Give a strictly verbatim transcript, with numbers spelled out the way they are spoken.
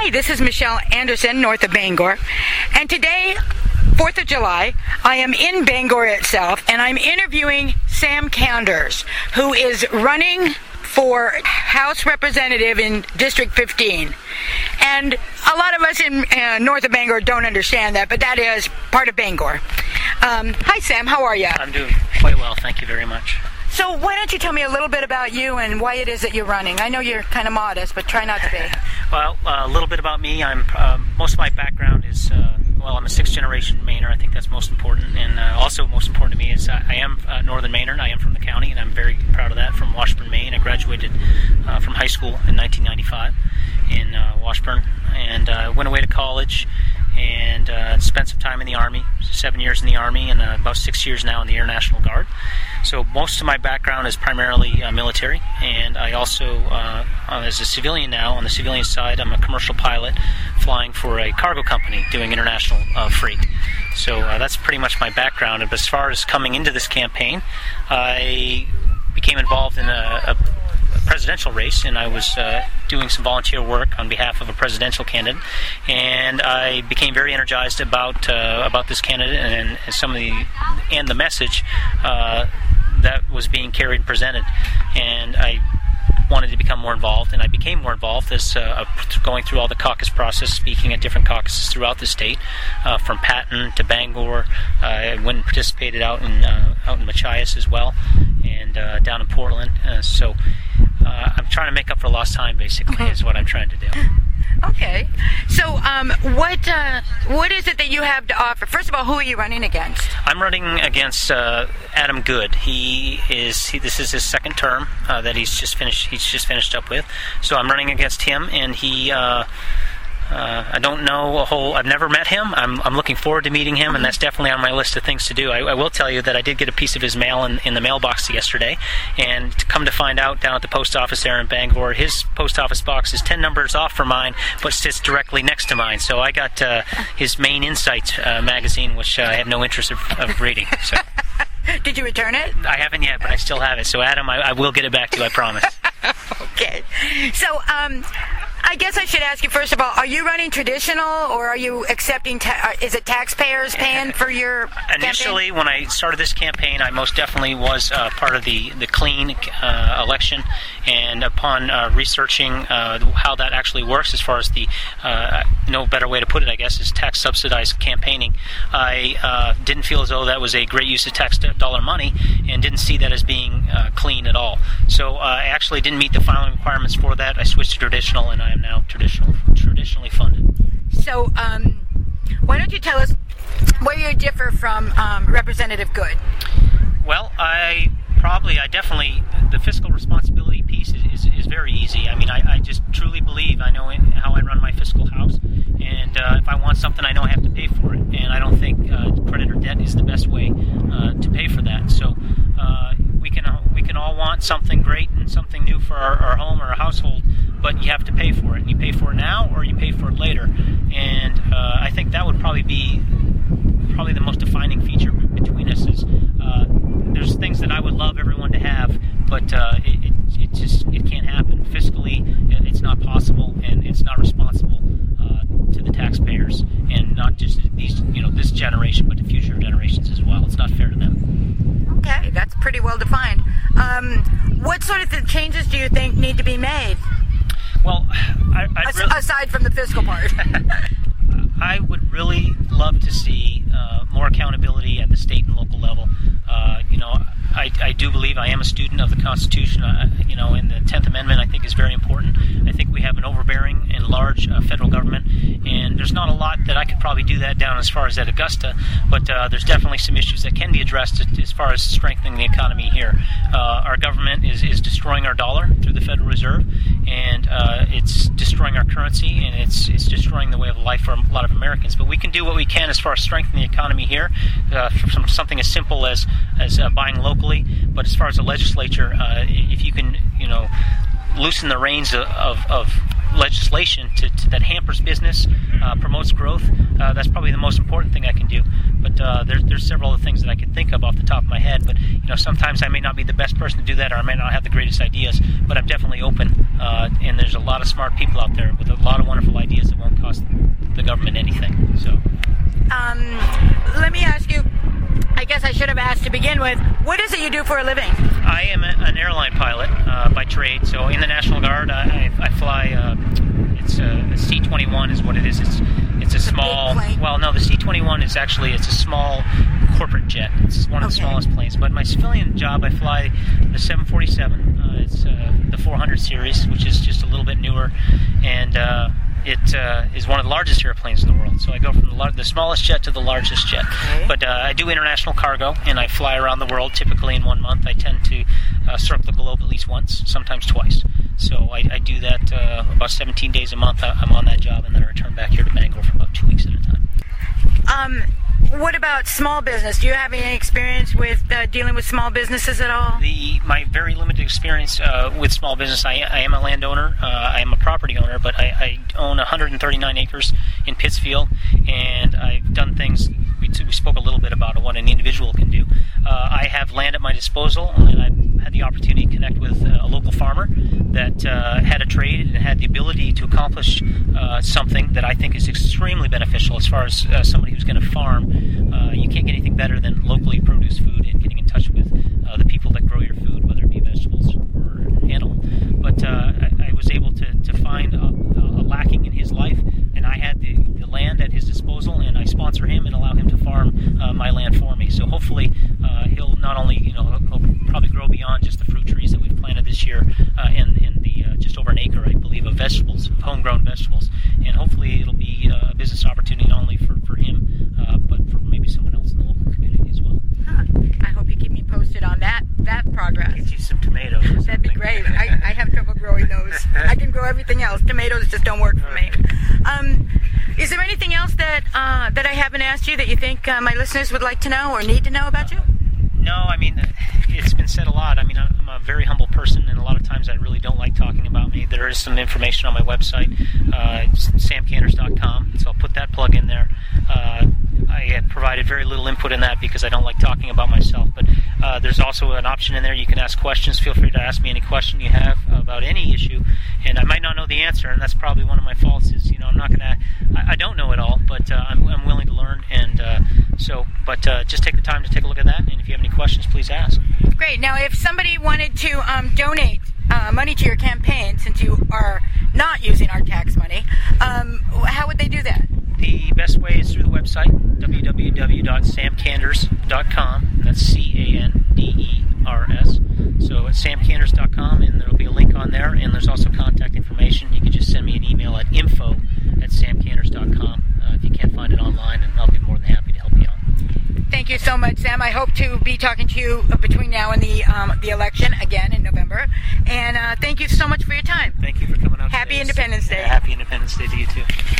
Hi, this is Michelle Anderson, north of Bangor, and today, fourth of July, I am in Bangor itself, and I'm interviewing Sam Kanders, who is running for House Representative in District fifteen. And a lot of us in uh, north of Bangor don't understand that, but that is part of Bangor. Um, hi, Sam. How are you? I'm doing quite well. Thank you very much. So why don't you tell me a little bit about you and why it is that you're running? I know you're kind of modest, but try not to be. Well, uh, a little bit about me. I'm uh, most of my background is, uh, well, I'm a sixth-generation Mainer. I think that's most important. And uh, also most important to me is uh, I am uh, Northern Mainer, and I am from the county, and I'm very proud of that, from Washburn, Maine. I graduated uh, from high school in nineteen ninety-five in uh, Washburn, and uh, went away to college and uh, spent some time in the Army, seven years in the Army, and uh, about six years now in the Air National Guard. So most of my background is primarily uh, military, and I also, uh, as a civilian now, on the civilian side, I'm a commercial pilot flying for a cargo company doing international uh, freight. So uh, that's pretty much my background. But as far as coming into this campaign, I became involved in a, a presidential race, and I was uh, doing some volunteer work on behalf of a presidential candidate, and I became very energized about uh, about this candidate and, and some of the and the message uh, that was being carried and presented, and I wanted to become more involved, and I became more involved as uh, going through all the caucus process, speaking at different caucuses throughout the state, uh, from Patton to Bangor. Uh, I went and participated out in uh, out in Machias as well, and uh, down in Portland. Uh, so uh, I'm trying to make up for lost time, basically, is what I'm trying to do. Okay. So um, what uh, what is it that you have to offer? First of all, who are you running against? I'm running against uh, Adam Good. He is he, this is his second term uh, that he's just finished. He's just finished up with. So I'm running against him, and he. Uh, Uh, I don't know a whole. I've never met him. I'm I'm looking forward to meeting him, and that's definitely on my list of things to do. I, I will tell you that I did get a piece of his mail in, in the mailbox yesterday, and to come to find out, down at the post office there in Bangor, his post office box is ten numbers off from mine, but sits directly next to mine. So I got uh, his Maine Insights uh, magazine, which uh, I have no interest of, of reading. So. Did you return it? I haven't yet, but I still have it. So Adam, I, I will get it back to you. I promise. Okay. So, um. I guess I should ask you, first of all, are you running traditional, or are you accepting, ta- is it taxpayers paying for your Initially, campaign? When I started this campaign, I most definitely was uh, part of the, the clean uh, election, and upon uh, researching uh, how that actually works, as far as the, uh, no better way to put it, I guess, is tax-subsidized campaigning, I uh, didn't feel as though that was a great use of tax dollar money, and didn't see that as being uh, clean at all. So uh, I actually didn't meet the filing requirements for that. I switched to traditional, and I am now traditional, traditionally funded. So, um, why don't you tell us where you differ from um, Representative Good? Well, I probably, I definitely, the fiscal responsibility piece is, is, is very easy. I mean, I, I just truly believe I know how I run my fiscal house, and uh, if I want something, I know I have to pay for it, and I don't think uh, credit or debt is the best way uh, to pay for that. So uh, we can we can all want something great and something new for our, our home or our household, but you have to pay for it. And you pay for it now, or you pay for it later. And uh, I think that would probably be probably the most defining feature between us. Is uh, there's things that I would love everyone to have, but uh, it, it, it just it can't happen fiscally. It's not possible, and it's not responsible uh, to the taxpayers, and not just these you know this generation, but to future generations as well. It's not fair to them. Okay, that's pretty well defined. Um, what sort of th- changes do you think need to be made? Well, I, As- really, aside from the fiscal part. I would really love to see uh, more accountability at the state and local level. Uh, you know, I, I do believe I am a student of the Constitution. Uh, you know, and the tenth Amendment I think is very important. I think we have an overbearing and large uh, federal government, and there's not a lot that I could probably do that down as far as at Augusta, but uh, there's definitely some issues that can be addressed as far as strengthening the economy here. Uh, our government is, is destroying our dollar through the Federal Reserve, and uh, it's destroying our currency, and it's it's destroying the way of life for a lot of Americans. But we can do what we can as far as strengthening the economy here, uh, from something as simple as as uh, buying locally. But as far as the legislature, uh, if you can, you know, loosen the reins of, of, of legislation to, to, that hampers business, uh, promotes growth, uh, that's probably the most important thing I can do. But uh, there's there's several other things that I can think of off the top of my head. But you know, sometimes I may not be the best person to do that, or I may not have the greatest ideas. But I'm definitely open, uh, and there's a lot of smart people out there with a lot of wonderful ideas that government anything. So, um, let me ask you. I guess I should have asked to begin with. What is it you do for a living? I am a, an airline pilot uh, by trade. So in the National Guard, I, I, I fly. Uh, it's a, a C twenty-one is what it is. It's it's a it's small. A well, no, the C twenty-one is actually it's a small corporate jet. It's one of okay. the smallest planes. But my civilian job, I fly the seven forty-seven. Uh, it's uh, the four hundred series, which is just a little bit newer, and uh, it uh, is one of the largest airplanes in the world. So I go from the, lar- the smallest jet to the largest jet. Okay. But uh, I do international cargo, and I fly around the world. Typically in one month, I tend to uh, circle the globe at least once, sometimes twice. So I, I do that uh, about seventeen days a month. I'm on that job, and then I return back here to Bangor for about two weeks at a time. Um, what about small business? Do you have any experience with uh, dealing with small businesses at all? The my very limited experience uh, with small business. I, I am a landowner. Uh, I am a property owner, but I, I own one hundred thirty-nine acres in Pittsfield, and I've done things. We, t- we spoke a little bit about what an individual can do. Uh, I have land at my disposal, and I've had the opportunity to connect with a local farmer that uh, had a trade and had the ability to accomplish uh, something that I think is extremely beneficial as far as uh, somebody who's going to farm. Uh, you can't get anything better than locally produced food and getting in touch with uh, the people that grow your food, whether it be vegetables or animal. But uh, I, I was able to, to find a, a lacking in his life, and I had the, the land at his disposal, and I sponsor him and allow him to farm uh, my land for me. So hopefully uh, he'll not only, you know, he'll probably grow beyond just the fruit trees that we've planted this year uh, in, in the uh, just over an acre, I believe, of vegetables, of homegrown vegetables. And hopefully it'll be uh, a business opportunity not only for, for him, uh, but for maybe someone else in the local community as well. Huh. I hope you keep me posted on that that progress. Get you some tomatoes. That'd be great. I, I have trouble growing those. I can grow everything else. Tomatoes just don't work for me. Um, is there anything else that uh, that I haven't asked you that you think uh, my listeners would like to know or need to know about you? No, I mean, it's been said a lot. I mean, I'm a very humble person, and a lot of times I really don't like talking about me. There is some information on my website, uh, sam canders dot com, so I'll put that plug in there. Uh, I have provided very little input in that because I don't like talking about myself, but uh, there's also an option in there. You can ask questions. Feel free to ask me any question you have about any issue, and I might not know the answer, and that's probably one of my faults is, you know, I'm not going to, I don't know it all, but uh, I'm, I'm willing to learn, and uh, so, but uh, just take the time to take a look at that, and if you have any questions, please ask. Great. Now, if somebody wanted to um, donate uh, money to your campaign, since you are not using our tax money, um, how would they do that? The best way is through the website, w w w dot sam canders dot com. That's C A N D E R S. So it's sam canders dot com, and there will be a link on there, and there's also contact information. You can just send me an email at info at sam canders dot com uh, if you can't find it online, and I'll be more than happy to help you out. Thank you so much, Sam. I hope to be talking to you between now and the um, the election again in November. And uh, thank you so much for your time. Thank you for coming out. Happy today. Independence Day. Yeah, happy Independence Day to you too.